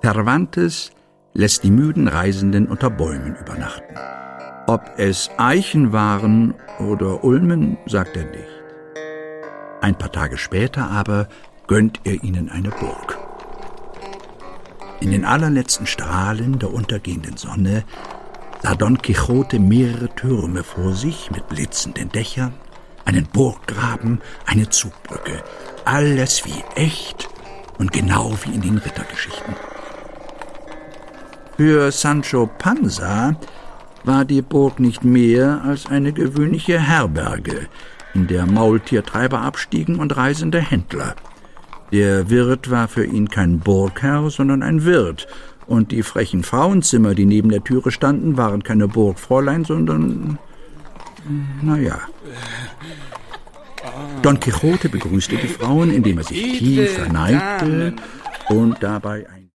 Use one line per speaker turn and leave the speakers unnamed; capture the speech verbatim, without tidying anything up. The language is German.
Cervantes lässt die müden Reisenden unter Bäumen übernachten. Ob es Eichen waren oder Ulmen, sagt er nicht. Ein paar Tage später aber gönnt er ihnen eine Burg. In den allerletzten Strahlen der untergehenden Sonne sah Don Quixote mehrere Türme vor sich mit blitzenden Dächern, einen Burggraben, eine Zugbrücke. Alles wie echt und genau wie in den Rittergeschichten. Für Sancho Panza war die Burg nicht mehr als eine gewöhnliche Herberge, in der Maultiertreiber abstiegen und reisende Händler. Der Wirt war für ihn kein Burgherr, sondern ein Wirt, und die frechen Frauenzimmer, die neben der Türe standen, waren keine Burgfräulein, sondern, naja. Don Quixote begrüßte die Frauen, indem er sich tief verneigte und dabei ein